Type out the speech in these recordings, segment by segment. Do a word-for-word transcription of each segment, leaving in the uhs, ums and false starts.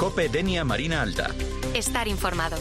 COPE Denia Marina Alta. Estar informado.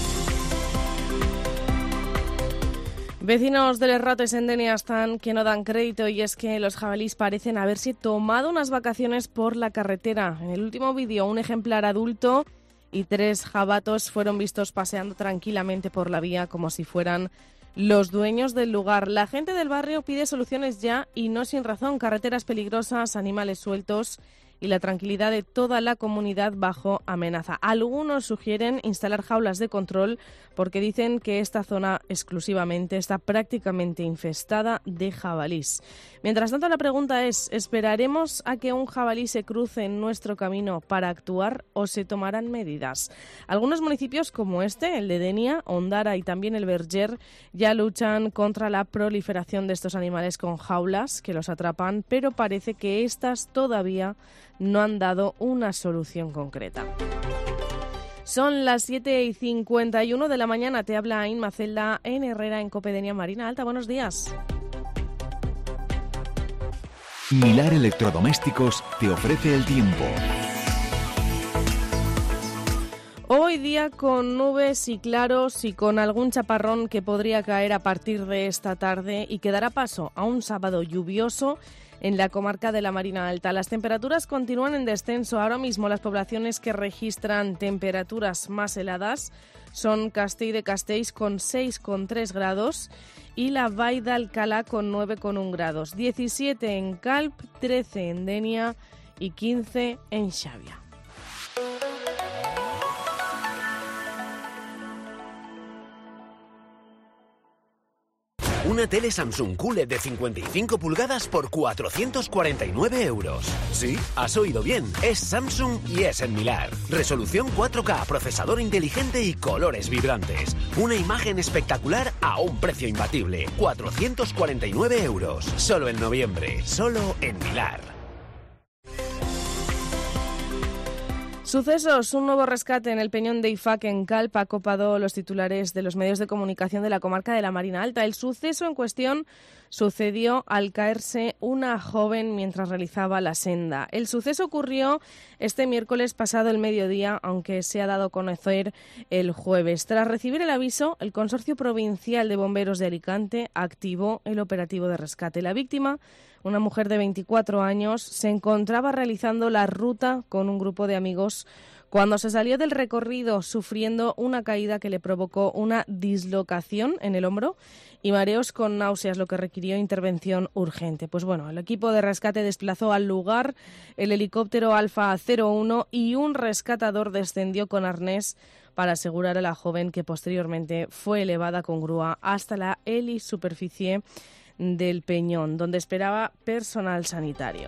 Vecinos de Les Rates en Denia están que no dan crédito, y es que los jabalíes parecen haberse tomado unas vacaciones por la carretera. En el último vídeo, un ejemplar adulto y tres jabatos fueron vistos paseando tranquilamente por la vía como si fueran los dueños del lugar. La gente del barrio pide soluciones ya y no sin razón. Carreteras peligrosas, animales sueltos y la tranquilidad de toda la comunidad bajo amenaza. Algunos sugieren instalar jaulas de control porque dicen que esta zona exclusivamente está prácticamente infestada de jabalís. Mientras tanto, la pregunta es, ¿esperaremos a que un jabalí se cruce en nuestro camino para actuar o se tomarán medidas? Algunos municipios como este, el de Denia, Ondara y también el Verger, ya luchan contra la proliferación de estos animales con jaulas que los atrapan, pero parece que estas todavía no han dado una solución concreta. Son las siete y cincuenta y uno de la mañana. Te habla Inma Celda en Herrera, en COPE Denia Marina Alta. Buenos días. Milar Electrodomésticos te ofrece el tiempo. Hoy día con nubes y claros y con algún chaparrón que podría caer a partir de esta tarde y que dará paso a un sábado lluvioso en la comarca de la Marina Alta. Las temperaturas continúan en descenso. Ahora mismo las poblaciones que registran temperaturas más heladas son Castell de Castells con seis coma tres grados y la Vall d'Alcalá con nueve coma uno grados, diecisiete en Calp, trece en Denia y quince en Xàbia. Una tele Samsung Q L E D de cincuenta y cinco pulgadas por cuatrocientos cuarenta y nueve euros. Sí, has oído bien. Es Samsung y es en Milar. Resolución cuatro K, procesador inteligente y colores vibrantes. Una imagen espectacular a un precio imbatible. cuatrocientos cuarenta y nueve euros. Solo en noviembre. Solo en Milar. Sucesos. Un nuevo rescate en el Peñón de Ifac en Calp ha copado los titulares de los medios de comunicación de la comarca de la Marina Alta. El suceso en cuestión sucedió al caerse una joven mientras realizaba la senda. El suceso ocurrió este miércoles pasado el mediodía, aunque se ha dado a conocer el jueves. Tras recibir el aviso, el Consorcio Provincial de Bomberos de Alicante activó el operativo de rescate. La víctima, una mujer de veinticuatro años, se encontraba realizando la ruta con un grupo de amigos cuando se salió del recorrido sufriendo una caída que le provocó una dislocación en el hombro y mareos con náuseas, lo que requirió intervención urgente. Pues bueno, el equipo de rescate desplazó al lugar el helicóptero Alfa cero uno y un rescatador descendió con arnés para asegurar a la joven, que posteriormente fue elevada con grúa hasta la helisuperficie del Peñón, donde esperaba personal sanitario.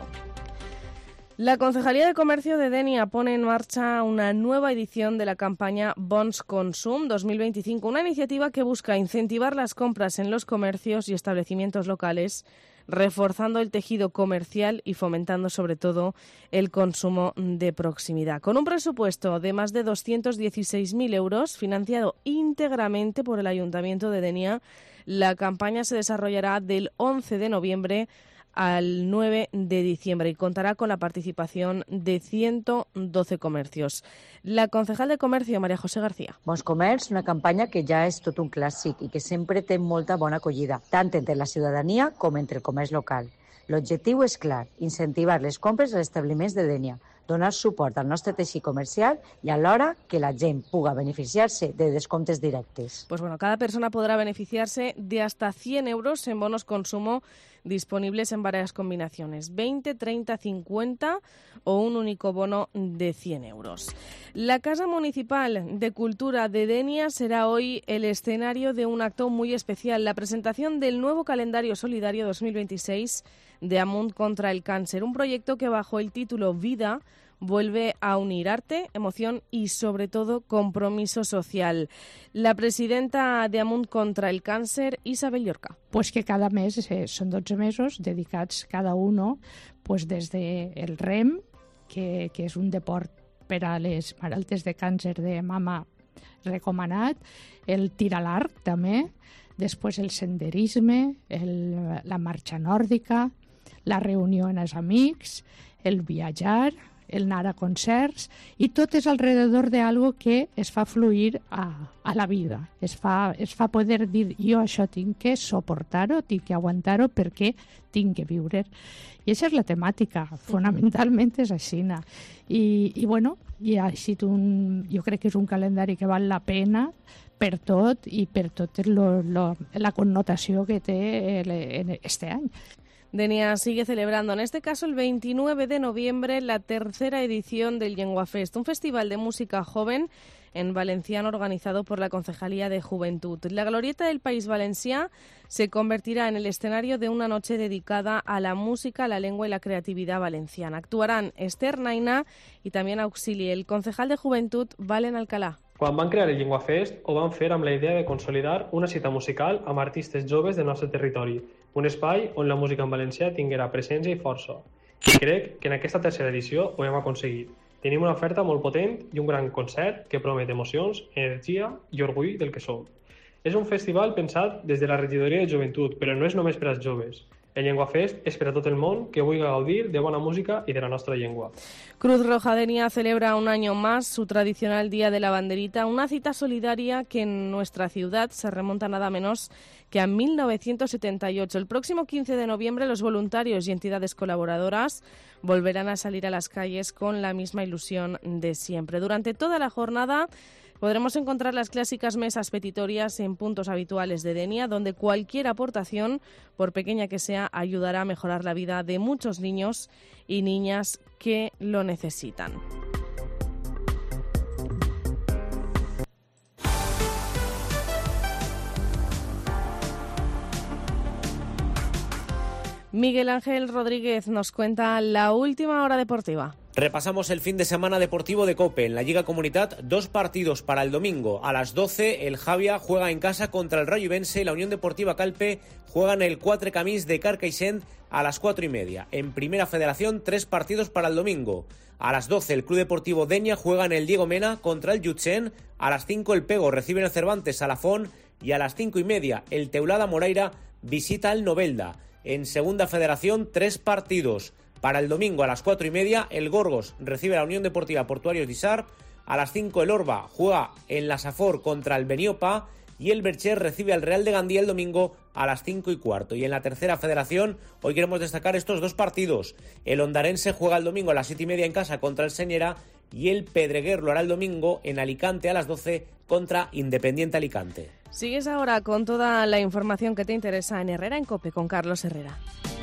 La Concejalía de Comercio de Denia pone en marcha una nueva edición de la campaña Bons Consum dos mil veinticinco, una iniciativa que busca incentivar las compras en los comercios y establecimientos locales, reforzando el tejido comercial y fomentando sobre todo el consumo de proximidad. Con un presupuesto de más de doscientos dieciséis mil euros, financiado íntegramente por el Ayuntamiento de Denia, la campaña se desarrollará del once de noviembre al nueve de diciembre y contará con la participación de ciento doce comercios. La concejal de Comercio, María José García. Bons Comerç, una campanya que ja és tot un clàssic i que sempre té molta bona acollida, tant entre la ciutadania com entre el comerç local. L'objectiu és clar, incentivar les compres als establiments de Denia, donar suport al nostre teixit comercial y alhora que la gent puga beneficiarse de descomptes directes. Pues bueno, cada persona podrá beneficiarse de hasta cien euros en bonos consumo disponibles en varias combinaciones, veinte, treinta, cincuenta o un único bono de cien euros. La Casa Municipal de Cultura de Denia será hoy el escenario de un acto muy especial, la presentación del nuevo calendario solidario dos mil veintiséis de Amunt contra el cáncer, un proyecto que bajo el título Vida vuelve a unir arte, emoción y sobre todo compromiso social. La presidenta de Amunt contra el cáncer, Isabel Llorca. Pues que cada mes eh, son dotze mesos dedicats cada uno pues desde el R E M, que, que és un deport per a les malaltes de càncer de mama recomanat, el tir a l'arc també, després el senderisme, el, la marxa nòrdica, la reunió amb els amics, el viatjar, el anar a concerts, i tot és alrededor d'algo que es fa fluir a, a la vida. Es fa, es fa poder dir, jo això tinc que suportar-ho, tinc que aguantar-ho perquè tinc que viure. I aquesta és la temàtica, fonamentalment és així. I, i bueno, i així un, jo crec que és un calendari que val la pena per tot i per tot lo, lo, la connotació que té el, en este any. Denia sigue celebrando, en este caso el veintinueve de noviembre, la tercera edición del Llengua Fest, un festival de música joven en valenciano organizado por la Concejalía de Juventud. La Glorieta del País Valencià se convertirá en el escenario de una noche dedicada a la música, la lengua y la creatividad valenciana. Actuarán Esther Naina y también auxilie el concejal de Juventud, Valen Alcalá. Quan van crear el Llengua Fest, ho van fer amb la idea de consolidar una cita musical amb artistes joves del nostre territori, un espai on la música en valencià tinguera presència i força. I crec que en aquesta tercera edició ho hem aconseguit. Tenim una oferta molt potent i un gran concert que promet emocions, energia i orgull del que som. És un festival pensat des de la regidoria de joventut, però no és només per als joves. El Llengua Fest és per a tot el món que vulgui gaudir de bona música y de la nuestra lengua. Cruz Roja Denia celebra un año más su tradicional Día de la Banderita, una cita solidaria que en nuestra ciudad se remonta nada menos que a mil novecientos setenta y ocho. El próximo quince de noviembre los voluntarios y entidades colaboradoras volverán a salir a las calles con la misma ilusión de siempre. Durante toda la jornada podremos encontrar las clásicas mesas petitorias en puntos habituales de Denia, donde cualquier aportación, por pequeña que sea, ayudará a mejorar la vida de muchos niños y niñas que lo necesitan. Miguel Ángel Rodríguez nos cuenta la última hora deportiva. Repasamos el fin de semana deportivo de COPE. En la Lliga Comunitat, dos partidos para el domingo. A las doce, el Javia juega en casa contra el Rayo Ibense y la Unión Deportiva Calpe juega en el Quatre Camins de Carcaixent a las cuatro y media. En Primera Federación, tres partidos para el domingo. A las doce, el Club Deportivo Denia juega en el Diego Mena contra el Llutxent. A las cinco, el Pego recibe en el Cervantes Salafón. Y a las cinco y media, el Teulada Moraira visita el Novelda. En Segunda Federación, tres partidos. Para el domingo a las cuatro y media, el Gorgos recibe a la Unión Deportiva Portuarios d'Isart. A las cinco, el Orba juega en la Safor contra el Beniopa. Y el Bercher recibe al Real de Gandía el domingo a las cinco y cuarto. Y en la Tercera Federación, hoy queremos destacar estos dos partidos. El Ondarense juega el domingo a las siete y media en casa contra el Señera. Y el Pedreguer lo hará el domingo en Alicante a las doce contra Independiente Alicante. Sigues ahora con toda la información que te interesa en Herrera en COPE con Carlos Herrera.